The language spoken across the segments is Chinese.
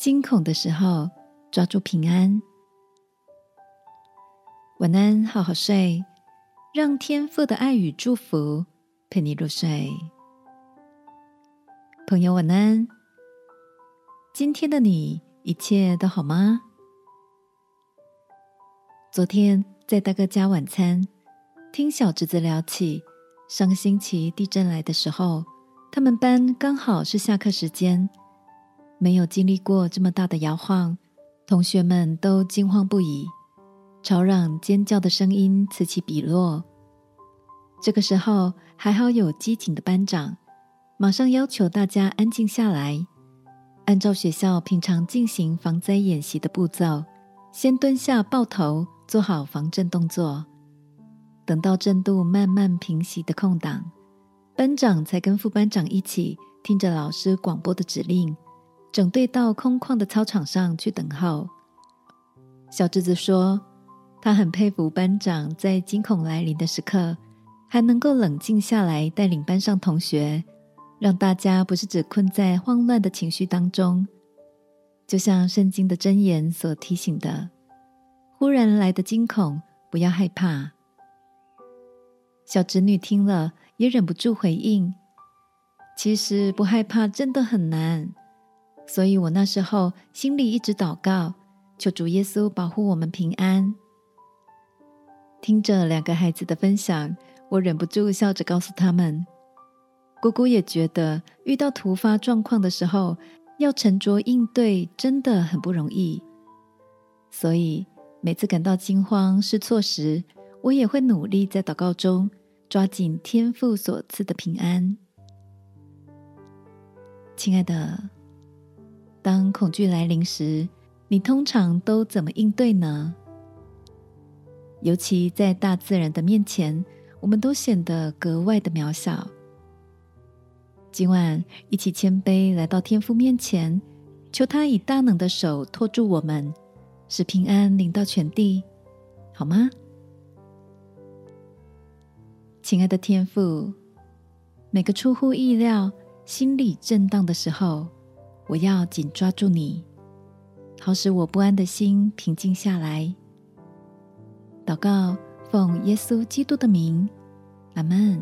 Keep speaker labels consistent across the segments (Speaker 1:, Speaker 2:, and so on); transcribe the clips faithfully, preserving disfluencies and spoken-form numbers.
Speaker 1: 惊恐的时候抓住平安。晚安，好好睡，让天父的爱与祝福陪你入睡。朋友晚安，今天的你一切都好吗？昨天在大哥家晚餐，听小侄子聊起上个星期地震来的时候，他们班刚好是下课时间，没有经历过这么大的摇晃，同学们都惊慌不已，吵嚷尖叫的声音此起彼落。这个时候还好有机警的班长，马上要求大家安静下来，按照学校平常进行防灾演习的步骤，先蹲下抱头，做好防震动作。等到震度慢慢平息的空档，班长才跟副班长一起听着老师广播的指令，整队到空旷的操场上去等候。小侄子说，他很佩服班长在惊恐来临的时刻，还能够冷静下来带领班上同学，让大家不是只困在慌乱的情绪当中。就像圣经的箴言所提醒的，忽然来的惊恐，不要害怕。小侄女听了也忍不住回应，其实不害怕真的很难，所以我那时候心里一直祷告，求主耶稣保护我们平安。听着两个孩子的分享，我忍不住笑着告诉他们，姑姑也觉得遇到突发状况的时候，要沉着应对真的很不容易。所以每次感到惊慌失措时，我也会努力在祷告中抓紧天父所赐的平安。亲爱的，当恐惧来临时，你通常都怎么应对呢？尤其在大自然的面前，我们都显得格外的渺小。今晚一起谦卑来到天父面前，求他以大能的手托住我们，使平安临到全地，好吗？亲爱的天父，每个出乎意料、心里震荡的时候，我要紧抓住你，好使我不安的心平静下来。祷告，奉耶稣基督的名，阿们。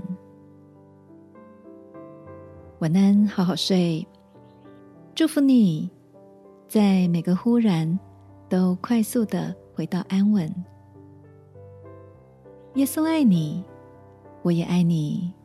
Speaker 1: 晚安，好好睡。祝福你，在每个忽然都快速地回到安稳。耶稣爱你，我也爱你。